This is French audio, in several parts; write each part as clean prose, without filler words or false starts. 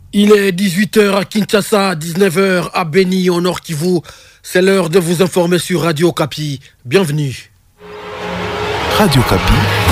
Il est 18h à Kinshasa, 19h à Beni, au Nord Kivu. C'est l'heure de vous informer sur Radio Okapi. Bienvenue. Radio Okapi.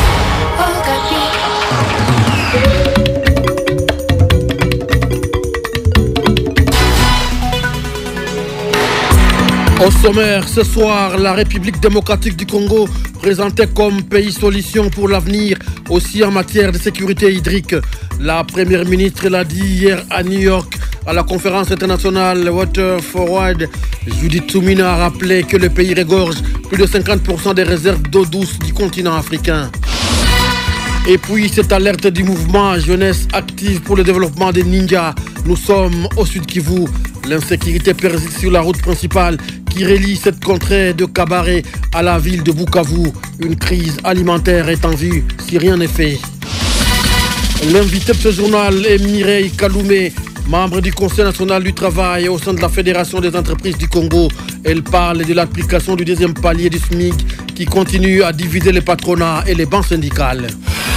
Au sommaire, ce soir, la République démocratique du Congo présentée comme pays solution pour l'avenir, aussi en matière de sécurité hydrique. La première ministre l'a dit hier à New York à la conférence internationale Water Forward. Judith Soumina a rappelé que le pays regorge plus de 50% des réserves d'eau douce du continent africain. Et puis cette alerte du mouvement Jeunesse active pour le développement des ninjas. Nous sommes au sud Kivu. L'insécurité persiste sur la route principale qui relie cette contrée de Kabaré à la ville de Bukavu. Une crise alimentaire est en vue si rien n'est fait. L'invité de ce journal est Mireille Kaloumé, membre du Conseil national du travail au sein de la Fédération des entreprises du Congo. Elle parle de l'application du deuxième palier du SMIC qui continue à diviser les patronats et les banques syndicales.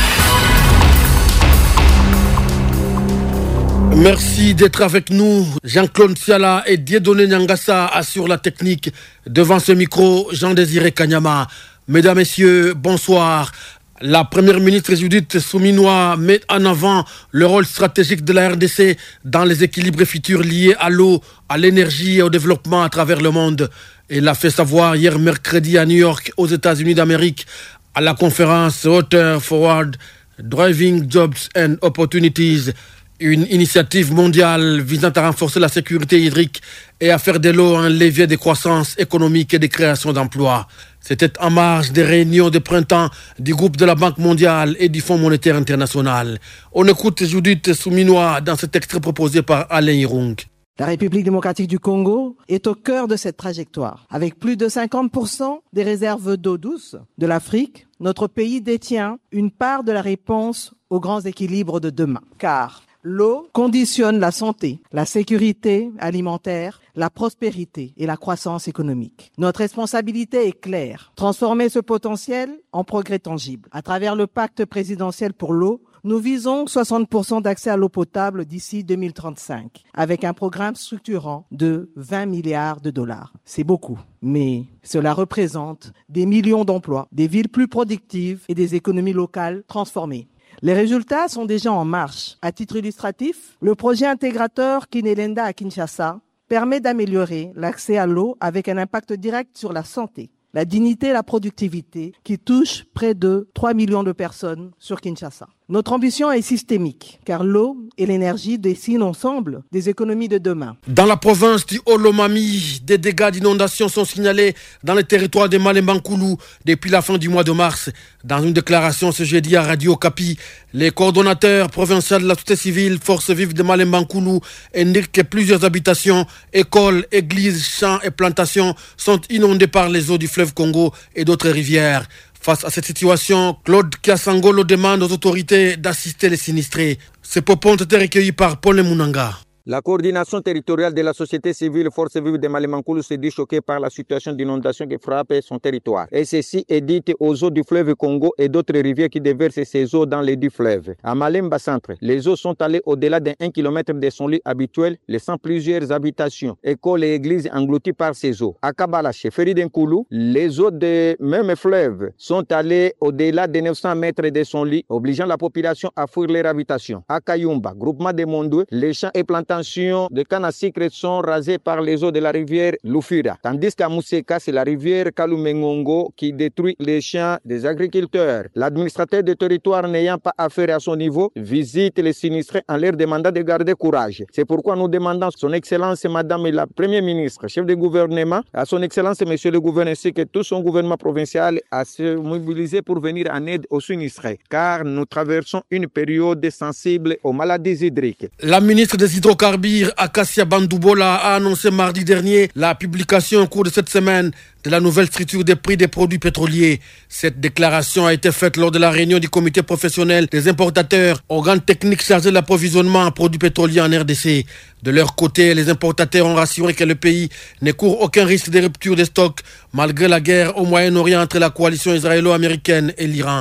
Merci d'être avec nous. Jean-Claude Siala et Dieudonné Nyangassa assurent la technique. Devant ce micro, Jean-Désiré Kanyama. Mesdames, Messieurs, bonsoir. La première ministre Judith Soumina met en avant le rôle stratégique de la RDC dans les équilibres futurs liés à l'eau, à l'énergie et au développement à travers le monde. Elle l'a fait savoir hier mercredi à New York, aux États-Unis d'Amérique, à la conférence Water Forward, Driving Jobs and Opportunities. Une initiative mondiale visant à renforcer la sécurité hydrique et à faire de l'eau un levier de croissance économique et de création d'emplois. C'était en marge des réunions de printemps du groupe de la Banque mondiale et du Fonds monétaire international. On écoute Judith Soumina dans cet extrait proposé par Alain Irung. La République démocratique du Congo est au cœur de cette trajectoire. Avec plus de 50% des réserves d'eau douce de l'Afrique, notre pays détient une part de la réponse aux grands équilibres de demain. Car l'eau conditionne la santé, la sécurité alimentaire, la prospérité et la croissance économique. Notre responsabilité est claire. Transformer ce potentiel en progrès tangible. À travers le pacte présidentiel pour l'eau, nous visons 60% d'accès à l'eau potable d'ici 2035, avec un programme structurant de 20 milliards de dollars. C'est beaucoup, mais cela représente des millions d'emplois, des villes plus productives et des économies locales transformées. Les résultats sont déjà en marche. À titre illustratif, le projet intégrateur Kinelenda à Kinshasa permet d'améliorer l'accès à l'eau avec un impact direct sur la santé, la dignité et la productivité qui touchent près de 3 millions de personnes sur Kinshasa. Notre ambition est systémique, car l'eau et l'énergie dessinent ensemble des économies de demain. Dans la province du Olomami, des dégâts d'inondation sont signalés dans le territoire de Malemba-Nkulu depuis la fin du mois de mars. Dans une déclaration ce jeudi à Radio Okapi, les coordonnateurs provinciaux de la société civile Forces vives de Malemba-Nkulu indiquent que plusieurs habitations, écoles, églises, champs et plantations sont inondées par les eaux du fleuve Congo et d'autres rivières. Face à cette situation, Claude Kiasangolo demande aux autorités d'assister les sinistrés. Ces propos ont été recueillis par Paul Munanga. La coordination territoriale de la société civile Forces vives de Malemba-Nkulu se dit choquée par la situation d'inondation qui frappe son territoire. Et ceci est dit aux eaux du fleuve Congo et d'autres rivières qui déversent ces eaux dans les deux fleuves. À Malemba Centre, les eaux sont allées au-delà d'1 km de son lit habituel, laissant plusieurs habitations, écoles et églises englouties par ces eaux. À Kabalache, Feridenkulu, les eaux de même fleuve sont allées au-delà de 900 mètres de son lit, obligeant la population à fuir leur habitation. À Kayumba, groupement de Mondoué, les champs et plantations de canne à sucre sont rasés par les eaux de la rivière Lufira. Tandis qu'à Mousseka, c'est la rivière Kalumengongo qui détruit les champs des agriculteurs. L'administrateur du territoire n'ayant pas affaire à son niveau visite les sinistrés en leur demandant de garder courage. C'est pourquoi nous demandons son Excellence Madame la Première ministre, chef de gouvernement, à son Excellence Monsieur le gouverneur ainsi que tout son gouvernement provincial à se mobiliser pour venir en aide aux sinistrés. Car nous traversons une période sensible aux maladies hydriques. La ministre des Hydrocarbures, Akasia Bandoubola, a annoncé mardi dernier la publication au cours de cette semaine de la nouvelle structure des prix des produits pétroliers. Cette déclaration a été faite lors de la réunion du comité professionnel des importateurs, organe technique chargé de l'approvisionnement en produits pétroliers en RDC. De leur côté, les importateurs ont rassuré que le pays ne court aucun risque de rupture des stocks malgré la guerre au Moyen-Orient entre la coalition israélo-américaine et l'Iran.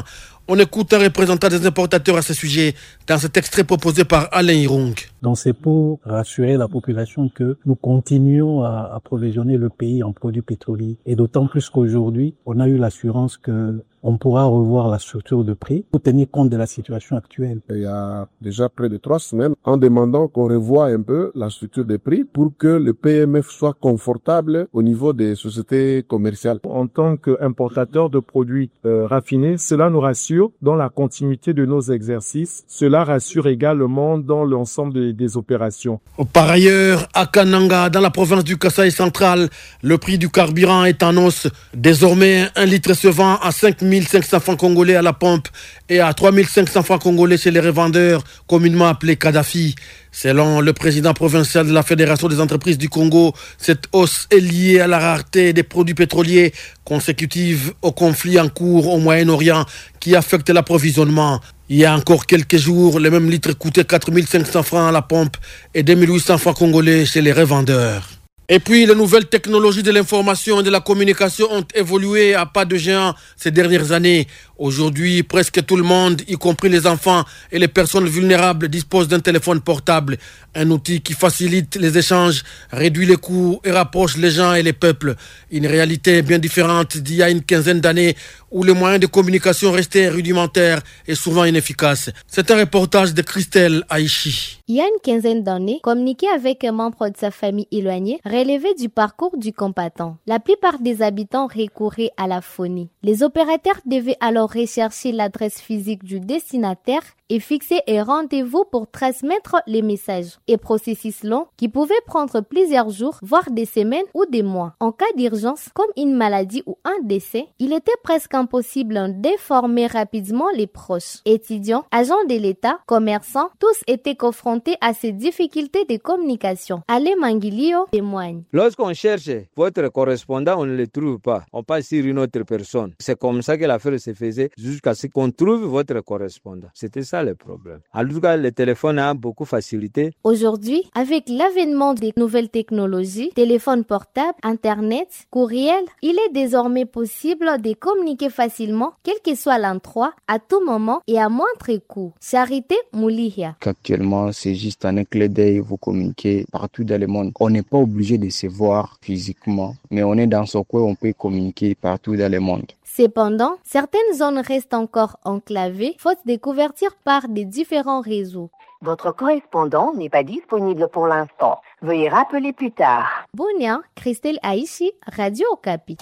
On écoute un représentant des importateurs à ce sujet dans cet extrait proposé par Alain Irung. Donc c'est pour rassurer la population que nous continuons à approvisionner le pays en produits pétroliers. Et d'autant plus qu'aujourd'hui, on a eu l'assurance que on pourra revoir la structure de prix pour tenir compte de la situation actuelle. Il y a déjà près de 3 semaines, en demandant qu'on revoie un peu la structure des prix pour que le PMF soit confortable au niveau des sociétés commerciales. En tant qu'importateur de produits raffinés, cela nous rassure dans la continuité de nos exercices. Cela rassure également dans l'ensemble des opérations. Par ailleurs, à Kananga, dans la province du Kasaï central, le prix du carburant est en hausse. Désormais, 1 litre se vend à 5 500 francs congolais à la pompe et à 3 500 francs congolais chez les revendeurs, communément appelés Kadhafi. Selon le président provincial de la Fédération des entreprises du Congo, cette hausse est liée à la rareté des produits pétroliers consécutive au conflit en cours au Moyen-Orient qui affecte l'approvisionnement. Il y a encore quelques jours, le même litre coûtait 4 500 francs à la pompe et 2 800 francs congolais chez les revendeurs. Et puis, les nouvelles technologies de l'information et de la communication ont évolué à pas de géant ces dernières années. Aujourd'hui, presque tout le monde, y compris les enfants et les personnes vulnérables, disposent d'un téléphone portable. Un outil qui facilite les échanges, réduit les coûts et rapproche les gens et les peuples. Une réalité bien différente d'il y a une quinzaine d'années où les moyens de communication restaient rudimentaires et souvent inefficaces. C'est un reportage de Christelle Aïchi. Il y a une quinzaine d'années, communiquer avec un membre de sa famille éloignée relevait du parcours du combattant. La plupart des habitants recouraient à la phonie. Les opérateurs devaient alors rechercher l'adresse physique du destinataire et fixer un rendez-vous pour transmettre les messages. Et processus long qui pouvait prendre plusieurs jours, voire des semaines ou des mois. En cas d'urgence, comme une maladie ou un décès, il était presque impossible d'informer rapidement les proches. Étudiants, agents de l'État, commerçants, tous étaient confrontés à ces difficultés de communication. Ale Mangilio témoigne. Lorsqu'on cherche votre correspondant, on ne le trouve pas. On passe sur une autre personne. C'est comme ça que l'affaire se faisait jusqu'à ce qu'on trouve votre correspondant. C'était ça le problème. En tout cas, le téléphone a beaucoup facilité. Aujourd'hui, avec l'avènement des nouvelles technologies, téléphones portables, Internet, courriel, il est désormais possible de communiquer facilement, quel que soit l'endroit, à tout moment et à moindre coût. Charité Moulihia. Actuellement, c'est juste un clé d'œil, vous communiquez partout dans le monde. On n'est pas obligé de se voir physiquement, mais on est dans ce coin, on peut communiquer partout dans le monde. Cependant, certaines zones restent encore enclavées, faute de couverture par des différents réseaux. Votre correspondant n'est pas disponible pour l'instant. Veuillez rappeler plus tard. Bonia, Christelle Aïchi, Radio Okapi.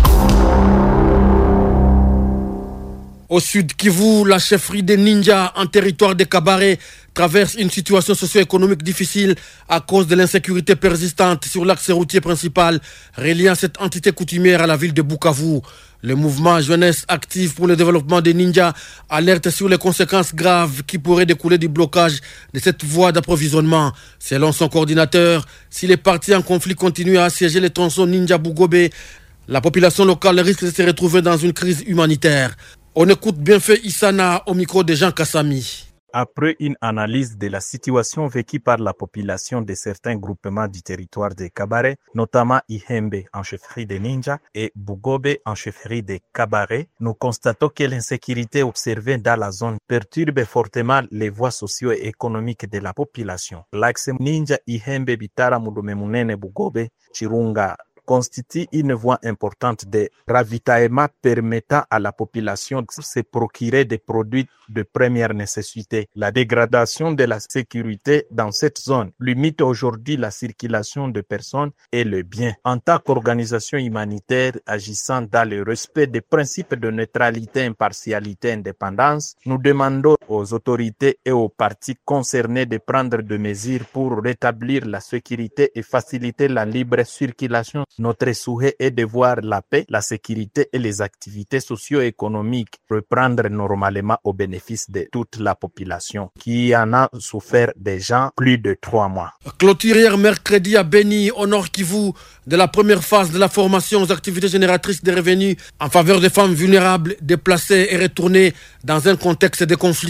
Au sud Kivu, la chefferie des ninjas en territoire de Kabare traverse une situation socio-économique difficile à cause de l'insécurité persistante sur l'axe routier principal reliant cette entité coutumière à la ville de Bukavu. Le mouvement Jeunesse Active pour le développement des ninjas alerte sur les conséquences graves qui pourraient découler du blocage de cette voie d'approvisionnement. Selon son coordinateur, si les partis en conflit continuent à assiéger les tronçons Ninja Bugobe, la population locale risque de se retrouver dans une crise humanitaire. On écoute Bienfait Issana au micro de Jean Kassami. Après une analyse de la situation vécue par la population de certains groupements du territoire de Kabare, notamment Ihembe en chefferie des Ninjas et Bugobe en chefferie de Kabare, nous constatons que l'insécurité observée dans la zone perturbe fortement les voies socio-économiques de la population. L'axe Ninja Ihembe Bitara Mudomemunene Bugobe Chirunga constitue une voie importante de ravitaillement permettant à la population de se procurer des produits de première nécessité. La dégradation de la sécurité dans cette zone limite aujourd'hui la circulation de personnes et le bien. En tant qu'organisation humanitaire agissant dans le respect des principes de neutralité, impartialité et indépendance, nous demandons aux autorités et aux partis concernés de prendre des mesures pour rétablir la sécurité et faciliter la libre circulation. Notre souhait est de voir la paix, la sécurité et les activités socio-économiques reprendre normalement au bénéfice de toute la population qui en a souffert déjà plus de 3 mois. Clôture hier mercredi à Beni, au Nord Kivu, de la première phase de la formation aux activités génératrices de revenus en faveur des femmes vulnérables, déplacées et retournées dans un contexte de conflit.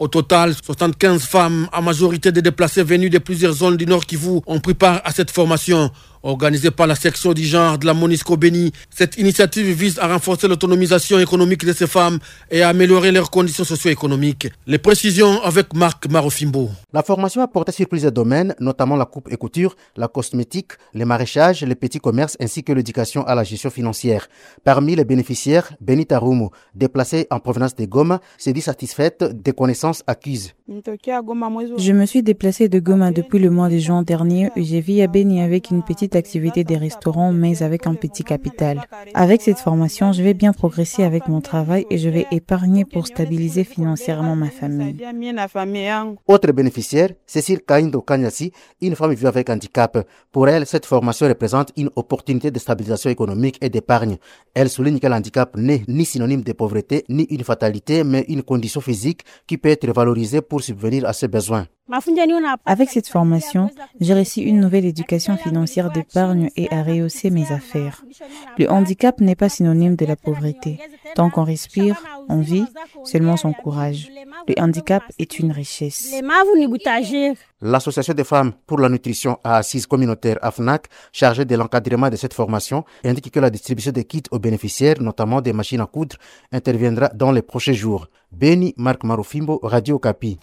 Au total, 75 femmes, en majorité des déplacés venus de plusieurs zones du Nord Kivu, ont pris part à cette formation. Organisée par la section du genre de la MONUSCO Béni, cette initiative vise à renforcer l'autonomisation économique de ces femmes et à améliorer leurs conditions socio-économiques. Les précisions avec Marc Marofimbo. La formation a porté sur plusieurs domaines, notamment la coupe et couture, la cosmétique, les maraîchages, les petits commerces ainsi que l'éducation à la gestion financière. Parmi les bénéficiaires, Benita Rumu, déplacée en provenance de Goma, s'est dit satisfaite des connaissances acquises. Je me suis déplacée de Goma depuis le mois de juin dernier et j'ai vécu à Béni avec une petite activité des restaurants mais avec un petit capital. Avec cette formation, je vais bien progresser avec mon travail et je vais épargner pour stabiliser financièrement ma famille. Autre bénéficiaire, Cécile Kaindo Kanyasi, une femme vivant avec handicap. Pour elle, cette formation représente une opportunité de stabilisation économique et d'épargne. Elle souligne que l'handicap n'est ni synonyme de pauvreté ni une fatalité mais une condition physique qui peut être valorisée pour subvenir à ses besoins. Avec cette formation, j'ai reçu une nouvelle éducation financière d'épargne et à rehausser mes affaires. Le handicap n'est pas synonyme de la pauvreté. Tant qu'on respire, on vit, seulement son courage. Le handicap est une richesse. L'association des femmes pour la nutrition à assise communautaire AFNAC, chargée de l'encadrement de cette formation, indique que la distribution des kits aux bénéficiaires, notamment des machines à coudre, interviendra dans les prochains jours. Béni, Marc Marofimbo, Radio Okapi.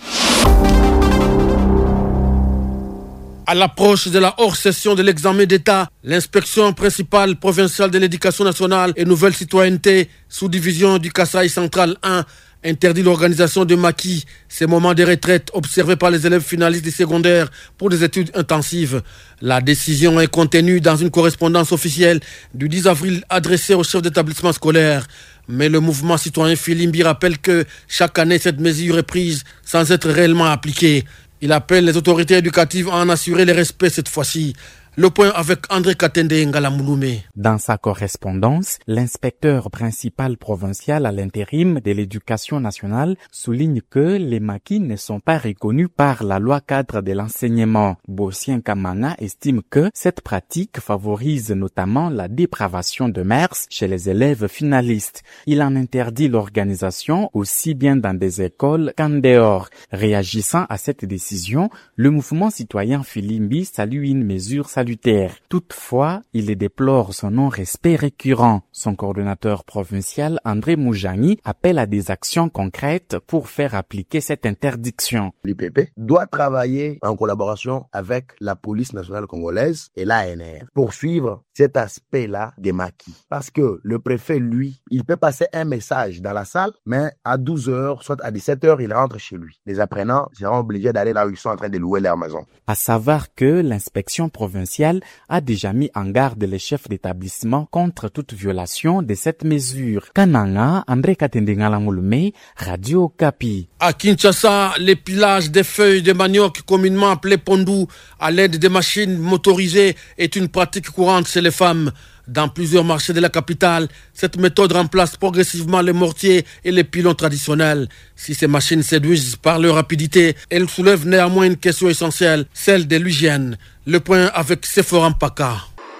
À l'approche de la hors-session de l'examen d'État, l'inspection principale provinciale de l'éducation nationale et nouvelle citoyenneté, sous-division du Kasaï central 1, interdit l'organisation de maquis, ces moments de retraite observés par les élèves finalistes du secondaire pour des études intensives. La décision est contenue dans une correspondance officielle du 10 avril adressée au chef d'établissement scolaire. Mais le mouvement citoyen Filimbi rappelle que chaque année, cette mesure est prise sans être réellement appliquée. Il appelle les autorités éducatives à en assurer le respect cette fois-ci. Le point avec André Katende Ngalamouloumé. Dans sa correspondance, l'inspecteur principal provincial à l'intérim de l'éducation nationale souligne que les maquis ne sont pas reconnus par la loi cadre de l'enseignement. Bossien Kamana estime que cette pratique favorise notamment la dépravation de mœurs chez les élèves finalistes. Il en interdit l'organisation aussi bien dans des écoles qu'en dehors. Réagissant à cette décision, le mouvement citoyen Filimbi salue une mesure salutaire. Toutefois, il déplore son non-respect récurrent. Son coordonnateur provincial, André Moujani, appelle à des actions concrètes pour faire appliquer cette interdiction. L'IPP doit travailler en collaboration avec la police nationale congolaise et l'ANR pour suivre cet aspect-là des maquis. Parce que le préfet, lui, il peut passer un message dans la salle, mais à 12h, soit à 17h, il rentre chez lui. Les apprenants seront obligés d'aller là où ils sont en train de louer leur maison. À savoir que l'inspection provinciale a déjà mis en garde les chefs d'établissement contre toute violation de cette mesure. Kananga, André Katendengala-Moulumé, Radio Okapi. À Kinshasa, l'épilage des feuilles de manioc, communément appelé pondou, à l'aide des machines motorisées, est une pratique courante chez les femmes. Dans plusieurs marchés de la capitale, cette méthode remplace progressivement les mortiers et les pilons traditionnels. Si ces machines séduisent par leur rapidité, elles soulèvent néanmoins une question essentielle, celle de l'hygiène. Le point avec Sephoran Paka.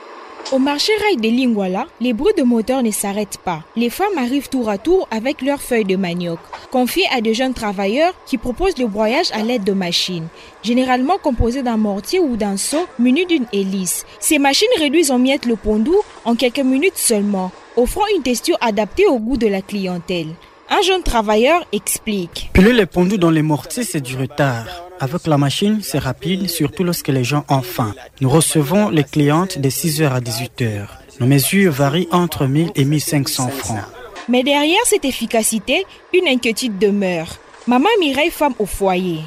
Au marché rail de Lingwala, les bruits de moteur ne s'arrêtent pas. Les femmes arrivent tour à tour avec leurs feuilles de manioc, confiées à de jeunes travailleurs qui proposent le broyage à l'aide de machines, généralement composées d'un mortier ou d'un seau muni d'une hélice. Ces machines réduisent en miettes le pondou en quelques minutes seulement, offrant une texture adaptée au goût de la clientèle. Un jeune travailleur explique. Piler les pondous dans les mortiers, c'est du retard. Avec la machine, c'est rapide, surtout lorsque les gens ont faim. Nous recevons les clientes de 6h à 18h. Nos mesures varient entre 1000 et 1500 francs. Mais derrière cette efficacité, une inquiétude demeure. Maman Mireille, femme au foyer.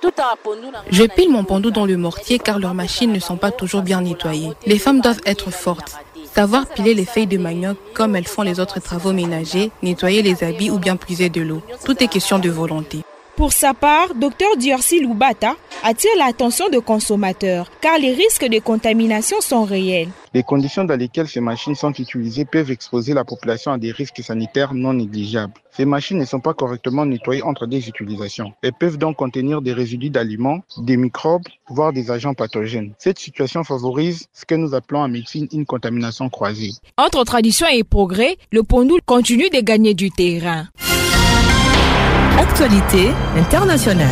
Je pile mon pondou dans le mortier car leurs machines ne sont pas toujours bien nettoyées. Les femmes doivent être fortes. Savoir piler les feuilles de manioc comme elles font les autres travaux ménagers, nettoyer les habits ou bien puiser de l'eau. Tout est question de volonté. Pour sa part, Dr Diorsi Loubata attire l'attention des consommateurs car les risques de contamination sont réels. Les conditions dans lesquelles ces machines sont utilisées peuvent exposer la population à des risques sanitaires non négligeables. Ces machines ne sont pas correctement nettoyées entre des utilisations. Elles peuvent donc contenir des résidus d'aliments, des microbes, voire des agents pathogènes. Cette situation favorise ce que nous appelons en médecine une contamination croisée. Entre tradition et progrès, le pondou continue de gagner du terrain. l'actualité internationale.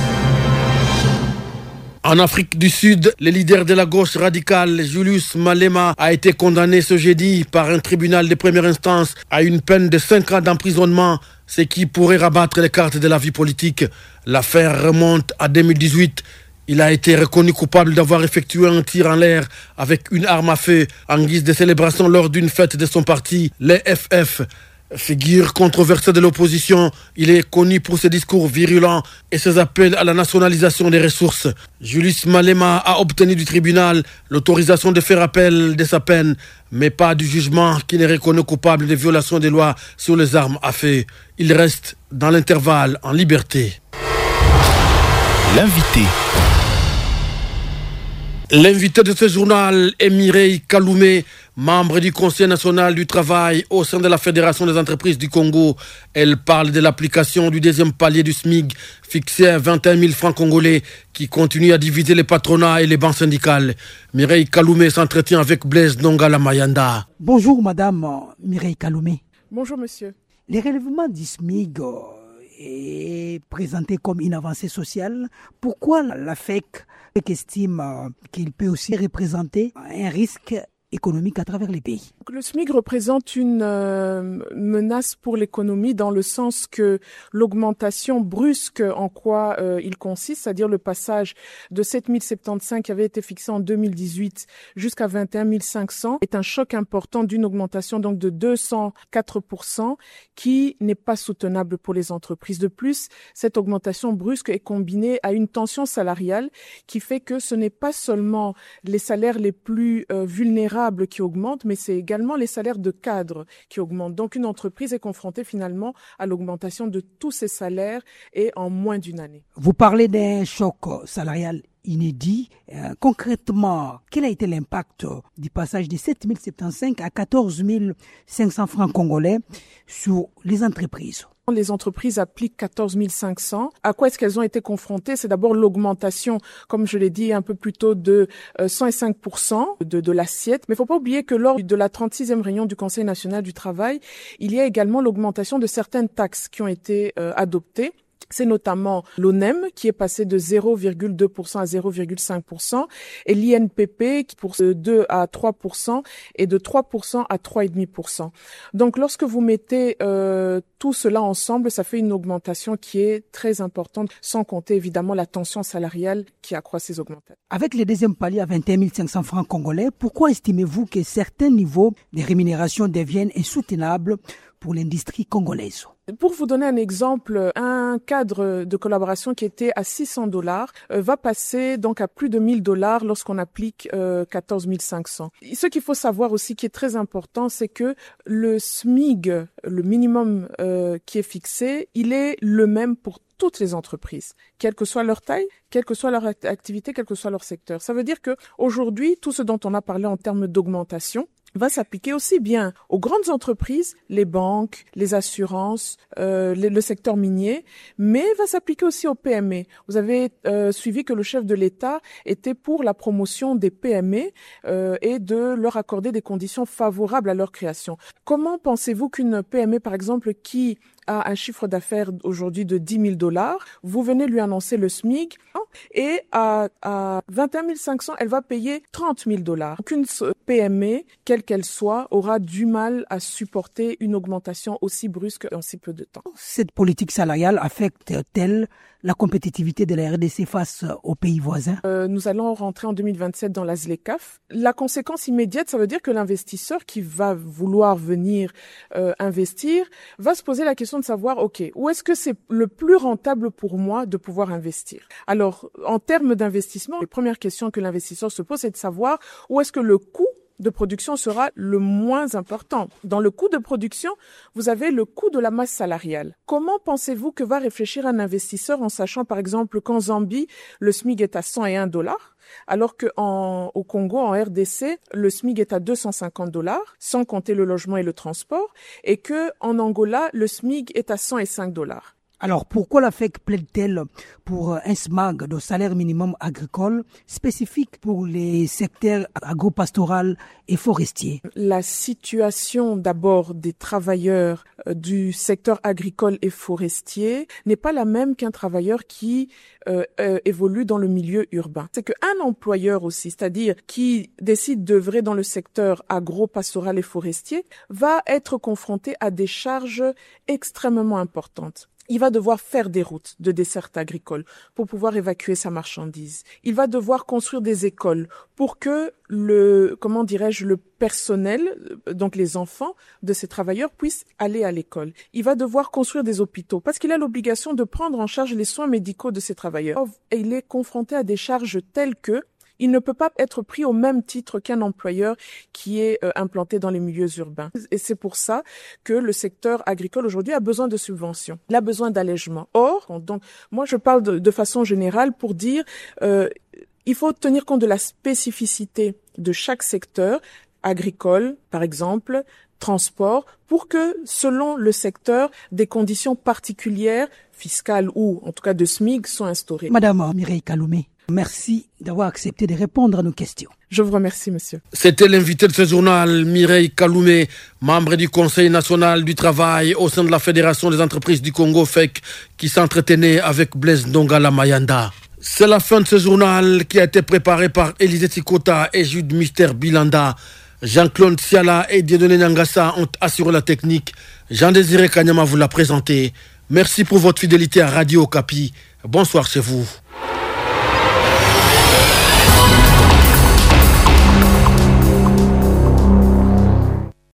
En Afrique du Sud, le leader de la gauche radicale, Julius Malema, a été condamné ce jeudi par un tribunal de première instance à une peine de 5 ans d'emprisonnement, ce qui pourrait rabattre les cartes de la vie politique. L'affaire remonte à 2018. Il a été reconnu coupable d'avoir effectué un tir en l'air avec une arme à feu en guise de célébration lors d'une fête de son parti, les FF. Figure controversée de l'opposition, il est connu pour ses discours virulents et ses appels à la nationalisation des ressources. Julius Malema a obtenu du tribunal l'autorisation de faire appel de sa peine, mais pas du jugement qui n'est reconnu coupable de violation des lois sur les armes à feu. Il reste dans l'intervalle en liberté. L'invité. L'invité de ce journal est Mireille Kaloumé, membre du Conseil national du travail au sein de la Fédération des entreprises du Congo. Elle parle de l'application du deuxième palier du SMIC fixé à 21 000 francs congolais qui continue à diviser les patronats et les banques syndicales. Mireille Kaloumé s'entretient avec Blaise Nongala Mayanda. Bonjour madame Mireille Kaloumé. Bonjour monsieur. Les relèvements du SMIC est présenté comme une avancée sociale. Pourquoi la FEC estime qu'il peut aussi représenter un risque économique à travers les pays? Le SMIC représente une menace pour l'économie dans le sens que l'augmentation brusque en quoi il consiste, c'est-à-dire le passage de 7 075 qui avait été fixé en 2018 jusqu'à 21 500 est un choc important d'une augmentation donc de 204% qui n'est pas soutenable pour les entreprises. De plus, cette augmentation brusque est combinée à une tension salariale qui fait que ce n'est pas seulement les salaires les plus vulnérables qui augmentent, mais c'est également les salaires de cadres qui augmentent. Donc une entreprise est confrontée finalement à l'augmentation de tous ses salaires et en moins d'une année. Vous parlez d'un choc salarial inédit. Concrètement, quel a été l'impact du passage de 7 075 à 14 500 francs congolais sur les entreprises? Les entreprises appliquent 14 500. À quoi est-ce qu'elles ont été confrontées? C'est d'abord l'augmentation, comme je l'ai dit un peu plus tôt, de 105% de l'assiette. Mais il ne faut pas oublier que lors de la 36e réunion du Conseil national du travail, il y a également l'augmentation de certaines taxes qui ont été adoptées. C'est notamment l'ONEM qui est passé de 0,2% à 0,5% et l'INPP qui pour 2 à 3% et de 3% à 3,5%. Donc lorsque vous mettez tout cela ensemble, ça fait une augmentation qui est très importante, sans compter évidemment la tension salariale qui accroît ces augmentations. Avec le deuxième palier à 21 500 francs congolais, pourquoi estimez-vous que certains niveaux de rémunération deviennent insoutenables pour l'industrie congolaise? Pour vous donner un exemple, un cadre de collaboration qui était à $600 va passer donc à plus de $1,000 lorsqu'on applique 14 500. Ce qu'il faut savoir aussi qui est très important, c'est que le SMIC, le minimum qui est fixé, il est le même pour toutes les entreprises, quelle que soit leur taille, quelle que soit leur activité, quel que soit leur secteur. Ça veut dire que aujourd'hui, tout ce dont on a parlé en termes d'augmentation va s'appliquer aussi bien aux grandes entreprises, les banques, les assurances, le secteur minier, mais va s'appliquer aussi aux PME. Vous avez suivi que le chef de l'État était pour la promotion des PME et de leur accorder des conditions favorables à leur création. Comment pensez-vous qu'une PME, par exemple, qui a un chiffre d'affaires aujourd'hui de $10,000, vous venez lui annoncer le SMIC et à 21 500, elle va payer $30,000. Aucune PME, quelle qu'elle soit, aura du mal à supporter une augmentation aussi brusque en si peu de temps. Cette politique salariale affecte-t-elle la compétitivité de la RDC face aux pays voisins? Nous allons rentrer en 2027 dans la ZLECAf. La conséquence immédiate, ça veut dire que l'investisseur qui va vouloir venir investir va se poser la question de savoir, OK, où est-ce que c'est le plus rentable pour moi de pouvoir investir? Alors, en termes d'investissement, les premières questions que l'investisseur se pose, c'est de savoir où est-ce que le coût de production sera le moins important. Dans le coût de production, vous avez le coût de la masse salariale. Comment pensez-vous que va réfléchir un investisseur en sachant, par exemple, qu'en Zambie, le SMIC est à $101, alors qu'au Congo, en RDC, le SMIC est à $250, sans compter le logement et le transport, et qu'en Angola, le SMIC est à $105. Alors, pourquoi la FEC plaide-t-elle pour un SMAG de salaire minimum agricole spécifique pour les secteurs agro-pastoral et forestiers? La situation d'abord des travailleurs du secteur agricole et forestier n'est pas la même qu'un travailleur qui évolue dans le milieu urbain. C'est qu'un employeur aussi, c'est-à-dire qui décide d'œuvrer dans le secteur agro-pastoral et forestier, va être confronté à des charges extrêmement importantes. Il va devoir faire des routes de dessert agricole pour pouvoir évacuer sa marchandise. Il va devoir construire des écoles pour que le personnel, donc les enfants de ces travailleurs puissent aller à l'école. Il va devoir construire des hôpitaux parce qu'il a l'obligation de prendre en charge les soins médicaux de ces travailleurs. Et il est confronté à des charges telles que il ne peut pas être pris au même titre qu'un employeur qui est implanté dans les milieux urbains. Et c'est pour ça que le secteur agricole aujourd'hui a besoin de subventions. Il a besoin d'allègements. Or, donc, moi je parle de façon générale pour dire il faut tenir compte de la spécificité de chaque secteur agricole, par exemple, transport, pour que, selon le secteur, des conditions particulières, fiscales ou en tout cas de SMIC, soient instaurées. Madame Mireille Kaloumé, merci d'avoir accepté de répondre à nos questions. Je vous remercie, monsieur. C'était l'invité de ce journal, Mireille Kaloumé, membre du Conseil national du travail au sein de la Fédération des entreprises du Congo, FEC, qui s'entretenait avec Blaise Ndongala Mayanda. C'est la fin de ce journal qui a été préparé par Élisée Tikota et Jude Mister Bilanda. Jean-Claude Siala et Dieudonné Nyangassa ont assuré la technique. Jean-Désiré Kanyama vous l'a présenté. Merci pour votre fidélité à Radio Okapi. Bonsoir chez vous.